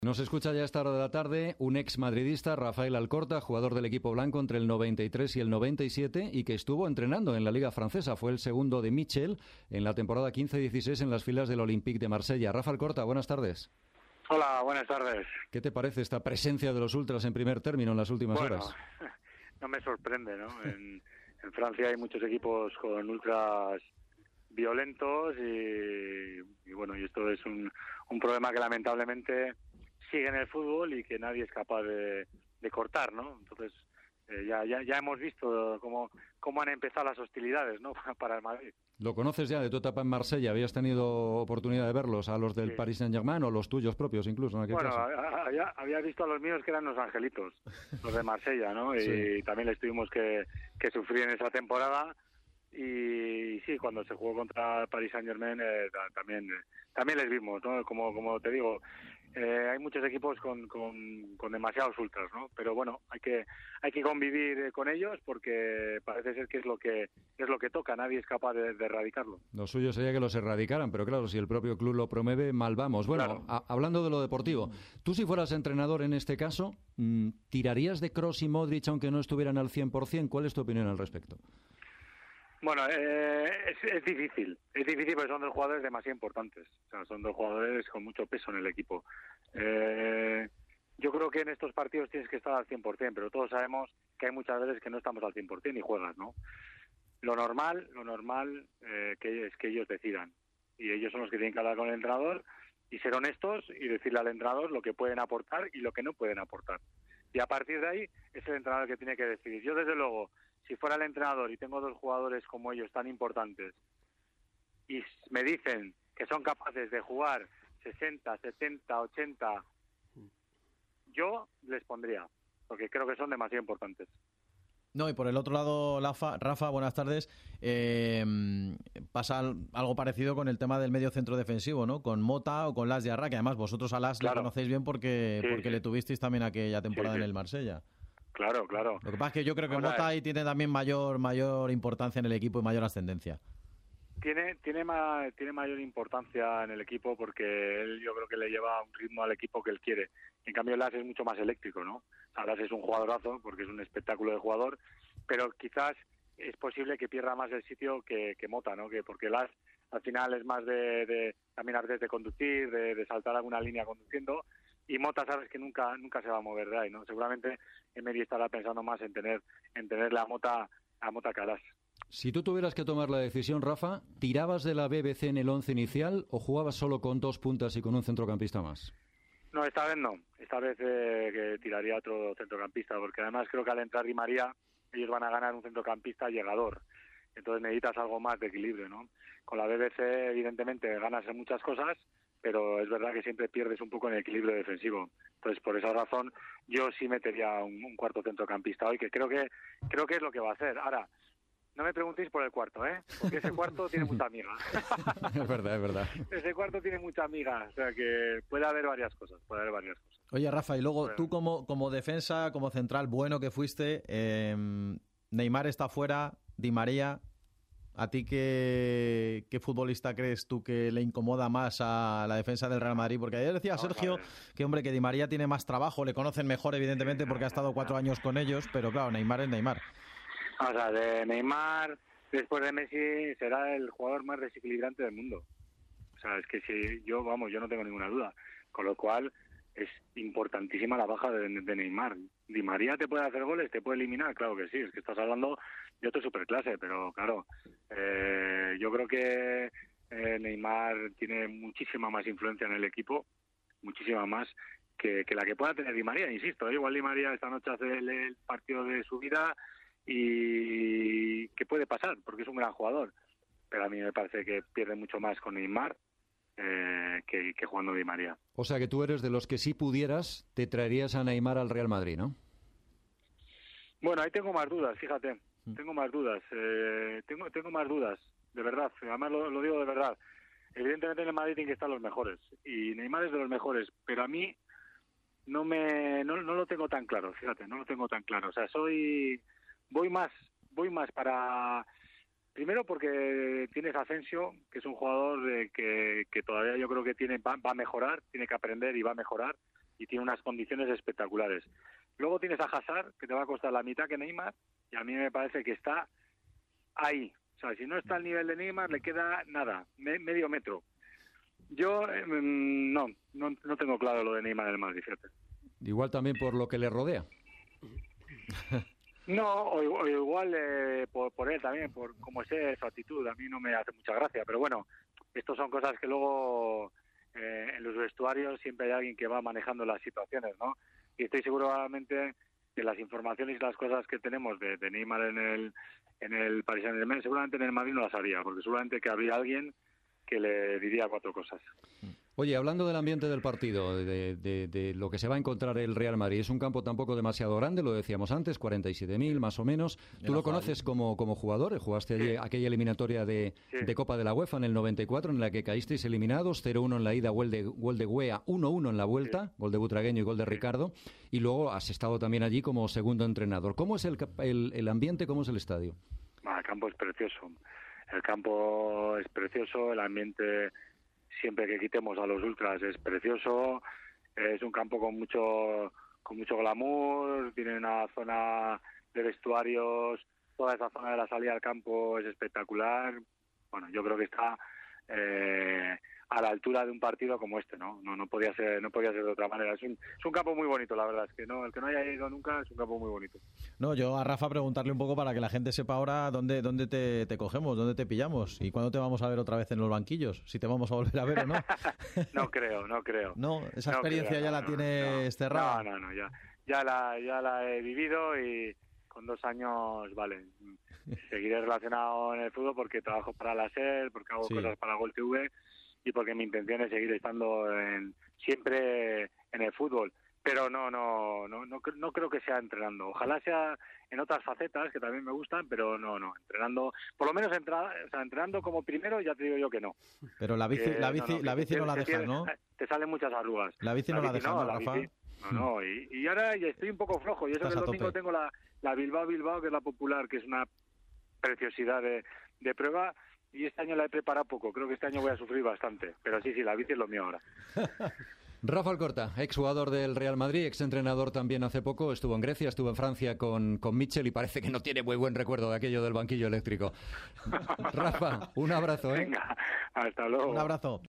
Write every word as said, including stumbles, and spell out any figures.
Nos escucha ya a esta hora de la tarde un ex madridista, Rafael Alcorta, jugador del equipo blanco entre el noventa y tres y el noventa y siete y que estuvo entrenando en la Liga Francesa. Fue el segundo de Michel en la temporada quince dieciséis en las filas del Olympique de Marsella. Rafa Alcorta, buenas tardes. Hola, buenas tardes. ¿Qué te parece esta presencia de los ultras en primer término en las últimas bueno, horas? No me sorprende, ¿no? En, en Francia hay muchos equipos con ultras violentos y, y bueno, y esto es un, un problema que lamentablemente sigue en el fútbol y que nadie es capaz de, de cortar, ¿no? Entonces eh, ya, ya ya hemos visto cómo, cómo han empezado las hostilidades, ¿no? Para el Madrid. ¿Lo conoces ya de tu etapa en Marsella? ¿Habías tenido oportunidad de verlos a los del sí. Paris Saint-Germain o los tuyos propios incluso en aquel bueno, caso? Había, había visto a los míos que eran los angelitos, los de Marsella, ¿no? Sí. Y también les tuvimos que, que sufrir en esa temporada. Y sí, cuando se jugó contra Paris Saint-Germain eh, también también les vimos, ¿no? Como como te digo, eh, hay muchos equipos con, con, con demasiados ultras, ¿no? Pero bueno, hay que hay que convivir con ellos porque parece ser que es lo que es lo que toca, nadie es capaz de, de erradicarlo. Lo suyo sería que los erradicaran, pero claro, si el propio club lo promueve, mal vamos. Bueno, claro. a, hablando de lo deportivo, tú si fueras entrenador en este caso, ¿tirarías de Kroos y Modric aunque no estuvieran al cien por ciento? ¿Cuál es tu opinión al respecto? Bueno, eh, es, es difícil, es difícil porque son dos jugadores demasiado importantes, o sea, son dos jugadores con mucho peso en el equipo. Eh, yo creo que en estos partidos tienes que estar al cien por ciento, pero todos sabemos que hay muchas veces que no estamos al cien por ciento y juegas, ¿no? Lo normal, lo normal eh, que es que ellos decidan, y ellos son los que tienen que hablar con el entrenador y ser honestos y decirle al entrenador lo que pueden aportar y lo que no pueden aportar. Y a partir de ahí es el entrenador que tiene que decidir. Yo, desde luego, si fuera el entrenador y tengo dos jugadores como ellos tan importantes y me dicen que son capaces de jugar sesenta, setenta, ochenta, yo les pondría, porque creo que son demasiado importantes. No, y por el otro lado, Rafa, Rafa buenas tardes, eh, pasa algo parecido con el tema del medio centro defensivo, ¿no? Con Mota o con Las Diarra, que además vosotros a Las claro. le conocéis bien porque, sí, porque sí. le tuvisteis también aquella temporada sí, sí. en el Marsella. Claro, claro. Lo que pasa es que yo creo que o sea, Mota ahí tiene también mayor mayor importancia en el equipo y mayor ascendencia. Tiene tiene ma, tiene mayor importancia en el equipo porque él yo creo que le lleva un ritmo al equipo que él quiere. En cambio, Las es mucho más eléctrico, ¿no? Las es un jugadorazo porque es un espectáculo de jugador, pero quizás es posible que pierda más el sitio que, que Mota, ¿no? Que porque Las al final es más de, de también a veces de conducir, de, de saltar alguna línea conduciendo. Y Mota sabes que nunca nunca se va a mover de ahí, ¿no? Seguramente Emery estará pensando más en tener en tener la Mota a Mota que a Las. Si tú tuvieras que tomar la decisión, Rafa, ¿tirabas de la B B C en el once inicial o jugabas solo con dos puntas y con un centrocampista más? No, esta vez no. Esta vez eh, que tiraría otro centrocampista, porque además creo que al entrar Di María ellos van a ganar un centrocampista llegador. Entonces necesitas algo más de equilibrio, ¿no? Con la B B C evidentemente ganas en muchas cosas, pero es verdad que siempre pierdes un poco en el equilibrio defensivo. Entonces, por esa razón, yo sí metería un, un cuarto centrocampista hoy, que creo que creo que es lo que va a hacer. Ahora, no me preguntéis por el cuarto, ¿eh? Porque ese cuarto tiene mucha amiga. Es verdad, es verdad. Ese cuarto tiene mucha amiga, o sea que puede haber varias cosas, puede haber varias cosas. Oye, Rafa, y luego bueno. tú como, como defensa, como central bueno que fuiste, eh, Neymar está fuera, Di María... ¿A ti qué, qué futbolista crees tú que le incomoda más a la defensa del Real Madrid? Porque ayer decía Sergio que, hombre, que Di María tiene más trabajo, le conocen mejor, evidentemente, porque ha estado cuatro años con ellos, pero claro, Neymar es Neymar. O sea, de Neymar, después de Messi, será el jugador más desequilibrante del mundo. O sea, es que si yo, vamos, yo no tengo ninguna duda. Con lo cual, es importantísima la baja de, de Neymar. Di María te puede hacer goles, te puede eliminar, claro que sí, es que estás hablando de otro superclase, pero claro, eh, yo creo que eh, Neymar tiene muchísima más influencia en el equipo, muchísima más que, que la que pueda tener Di María, insisto, ¿eh? Igual Di María esta noche hace el, el partido de su vida y que puede pasar, porque es un gran jugador, pero a mí me parece que pierde mucho más con Neymar eh, que, que jugando Di María. O sea que tú eres de los que si pudieras te traerías a Neymar al Real Madrid, ¿no? Bueno, ahí tengo más dudas, fíjate, mm. tengo más dudas, eh, tengo tengo más dudas, de verdad, además lo, lo digo de verdad. Evidentemente en el Madrid tienen que estar los mejores y Neymar es de los mejores, pero a mí no me no, no lo tengo tan claro, fíjate, no lo tengo tan claro. O sea, soy voy más voy más para primero porque tienes a Asensio, que es un jugador de que, que todavía yo creo que tiene va, va a mejorar, tiene que aprender y va a mejorar. y tiene unas condiciones espectaculares. Luego tienes a Hazard, que te va a costar la mitad que Neymar, y a mí me parece que está ahí. O sea, si no está al nivel de Neymar, le queda nada, me, medio metro. Yo eh, no, no no tengo claro lo de Neymar en el Madrid, fíjate. Igual también por lo que le rodea. No, o, o igual eh, por, por él también, por cómo es él, su actitud, a mí no me hace mucha gracia, pero bueno, estos son cosas que luego eh, en los vestuarios siempre hay alguien que va manejando las situaciones, ¿no? Y estoy seguramente que las informaciones y las cosas que tenemos de, de Neymar en el en el Paris Saint-Germain, seguramente en el Madrid no las haría, porque seguramente que habría alguien que le diría cuatro cosas. Oye, hablando del ambiente del partido, de, de, de lo que se va a encontrar el Real Madrid, es un campo tampoco demasiado grande, lo decíamos antes, cuarenta y siete mil más o menos. ¿Tú lo conoces como, como jugador? ¿Jugaste allí, sí. aquella eliminatoria de, sí. de Copa de la UEFA en el noventa y cuatro, en la que caísteis eliminados, cero uno en la ida, gol de, gol de Guea, uno uno en la vuelta, sí. gol de Butragueño y gol de sí. Ricardo, y luego has estado también allí como segundo entrenador. ¿Cómo es el, el, el ambiente, cómo es el estadio? Ah, el campo es precioso. El campo es precioso, el ambiente, siempre que quitemos a los ultras, es precioso. Es un campo con mucho con mucho glamour, tiene una zona de vestuarios, toda esa zona de la salida al campo es espectacular. Bueno, yo creo que está eh, a la altura de un partido como este, ¿no? No no podía ser no podía ser de otra manera. Es un, es un campo muy bonito, la verdad. Es que no el que no haya ido nunca es un campo muy bonito. No, yo a Rafa preguntarle un poco para que la gente sepa ahora dónde dónde te, te cogemos, dónde te pillamos y cuándo te vamos a ver otra vez en los banquillos, si te vamos a volver a ver o no. No creo, no creo. No, esa no experiencia creo, ya no, la no, tienes no, cerrada. No, no, no, ya, ya la ya la he vivido y con dos años, vale, seguiré relacionado en el fútbol porque trabajo para la SER, porque hago sí. cosas para Gol T V y porque mi intención es seguir estando en, siempre en el fútbol, pero no no no no no creo que sea entrenando. Ojalá sea en otras facetas que también me gustan, pero no no entrenando, por lo menos entra, o sea, entrenando como primero ya te digo yo que no. Pero la bici eh, la bici no, no, la bici te, no la te, dejas, ¿no? Te salen muchas arrugas. La bici no la, la dejas, ¿no, Rafa? Bici, no, no, y, y ahora ya estoy un poco flojo, y eso que el domingo tengo la, la Bilbao Bilbao, que es la popular, que es una preciosidad de, de prueba, y este año la he preparado poco, creo que este año voy a sufrir bastante, pero sí, sí, la bici es lo mío ahora. Rafa Alcorta, exjugador del Real Madrid, exentrenador también hace poco, estuvo en Grecia, estuvo en Francia con, con Mitchell y parece que no tiene muy buen recuerdo de aquello del banquillo eléctrico. Rafa, un abrazo, ¿eh? Venga, hasta luego. Un abrazo.